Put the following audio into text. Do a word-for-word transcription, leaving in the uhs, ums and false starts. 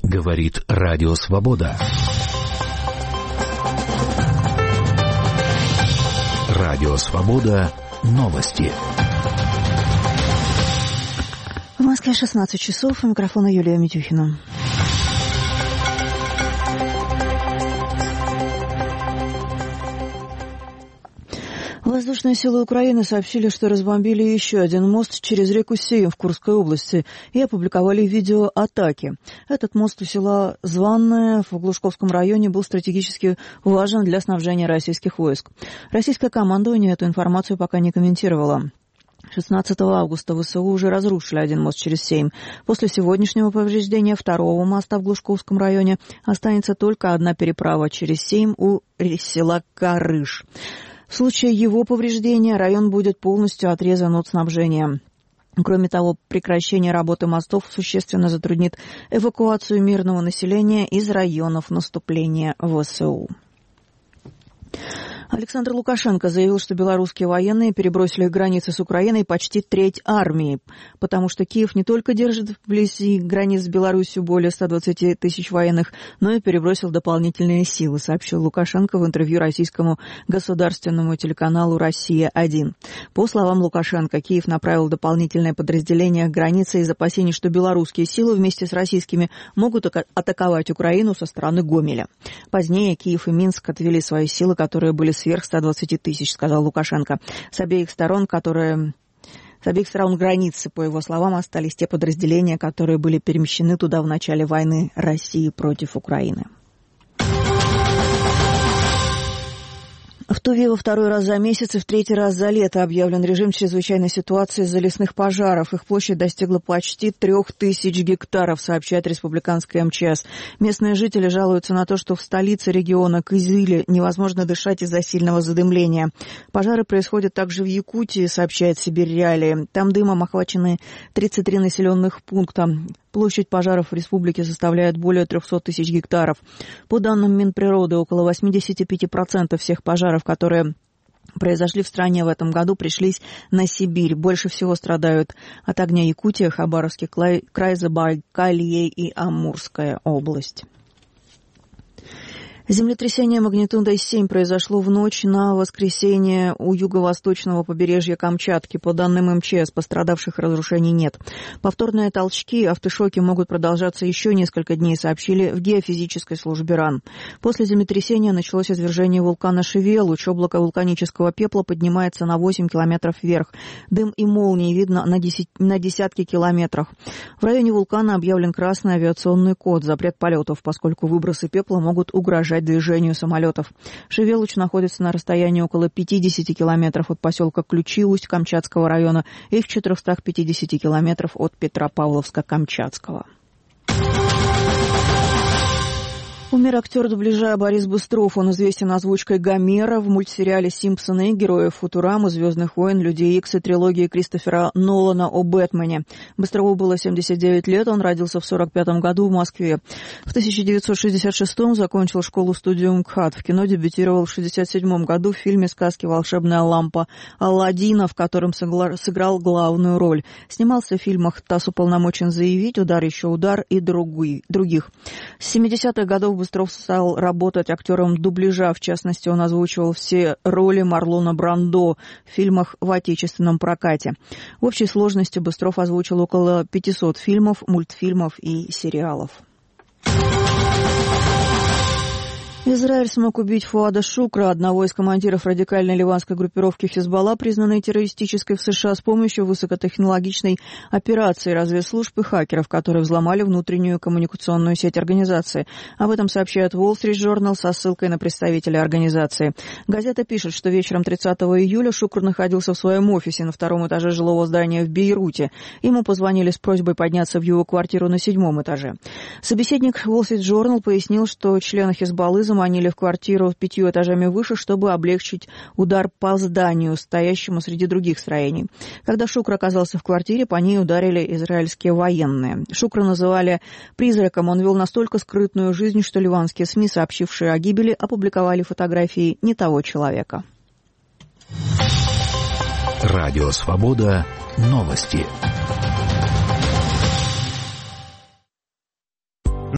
Говорит Радио Свобода. Радио Свобода. Новости. В Москве шестнадцать часов. У микрофона Юлия Митюхина. Воздушные силы Украины сообщили, что разбомбили еще один мост через реку Сейм в Курской области и опубликовали видео атаки. Этот мост у села Званное в Глушковском районе был стратегически важен для снабжения российских войск. Российское командование эту информацию пока не комментировало. шестнадцатого августа ВСУ уже разрушили один мост через Сейм. После сегодняшнего повреждения второго моста в Глушковском районе останется только одна переправа через Сейм у села Карыш. В случае его повреждения район будет полностью отрезан от снабжения. Кроме того, прекращение работы мостов существенно затруднит эвакуацию мирного населения из районов наступления ВСУ. Александр Лукашенко заявил, что белорусские военные перебросили к границе с Украиной почти треть армии, потому что Киев не только держит вблизи границ с Беларусью более ста двадцати тысяч военных, но и перебросил дополнительные силы, сообщил Лукашенко в интервью российскому государственному телеканалу «Россия-один». По словам Лукашенко, Киев направил дополнительное подразделение к границе из опасений, что белорусские силы вместе с российскими могут атаковать Украину со стороны Гомеля. Позднее Киев и Минск отвели свои силы, которые были сверх ста двадцати тысяч, сказал Лукашенко. С обеих сторон, которые... С обеих сторон границы, по его словам, остались те подразделения, которые были перемещены туда в начале войны России против Украины. В Туве во второй раз за месяц и в третий раз за лето объявлен режим чрезвычайной ситуации из-за лесных пожаров. Их площадь достигла почти трех тысяч гектаров, сообщает республиканская МЧС. Местные жители жалуются на то, что в столице региона Кызыле невозможно дышать из-за сильного задымления. Пожары происходят также в Якутии, сообщает Сибирь Реалии. Там дымом охвачены тридцать три населенных пункта. Площадь пожаров в республике составляет более трехсот тысяч гектаров. По данным Минприроды, около восемьдесят пять процентов всех пожаров, которые произошли в стране в этом году, пришлись на Сибирь. Больше всего страдают от огня Якутия, Хабаровский край, Забайкалье и Амурская область. Землетрясение магнитудой семь произошло в ночь на воскресенье у юго-восточного побережья Камчатки. По данным МЧС, пострадавших, разрушений нет. Повторные толчки и автошоки могут продолжаться еще несколько дней, сообщили в геофизической службе РАН. После землетрясения началось извержение вулкана Шевелуч. Облако вулканического пепла поднимается на восемь километров вверх. Дым и молнии видно на, десять, на десятки километрах. В районе вулкана объявлен красный авиационный код, запрет полетов, поскольку выбросы пепла могут угрожать движению самолетов. Шевелуч находится на расстоянии около пятидесяти километров от поселка Ключи Усть-Камчатского района и в четырехстах пятидесяти километров от Петропавловска-Камчатского. Умер актер дубляжа Борис Быстров. Он известен озвучкой Гомера в мультсериале «Симпсоны», героев «Футурамы», «Звездных войн», «Людей Икс» и трилогии Кристофера Нолана о Бэтмене. Быстрову было семьдесят девять лет, он родился в сорок пятом году в Москве. В тысяча девятьсот шестьдесят шестом закончил школу-студию МКХАТ. В кино дебютировал в шестьдесят седьмом году в фильме «Сказки волшебная лампа» Аладдина, в котором сыграл главную роль. Снимался в фильмах «ТАСС уполномочен заявить», «Удар еще удар» и других. С семидесятых годов Быстров стал работать актером дубляжа. В частности, он озвучивал все роли Марлона Брандо в фильмах в отечественном прокате. В общей сложности Быстров озвучил около пятисот фильмов, мультфильмов и сериалов. Израиль смог убить Фуада Шукра, одного из командиров радикальной ливанской группировки Хизбалла, признанной террористической в США, с помощью высокотехнологичной операции разведслужб и хакеров, которые взломали внутреннюю коммуникационную сеть организации. Об этом сообщает Wall Street Journal со ссылкой на представителя организации. Газета пишет, что вечером тридцатого июля Шукр находился в своем офисе на втором этаже жилого здания в Бейруте. Ему позвонили с просьбой подняться в его квартиру на седьмом этаже. Собеседник Wall Street Journal пояснил, что члены Хизбаллы заманили в квартиру пятью этажами выше, чтобы облегчить удар по зданию, стоящему среди других строений. Когда Шукр оказался в квартире, по ней ударили израильские военные. Шукра называли призраком. Он вел настолько скрытную жизнь, что ливанские СМИ, сообщившие о гибели, опубликовали фотографии не того человека. Радио Свобода. Новости.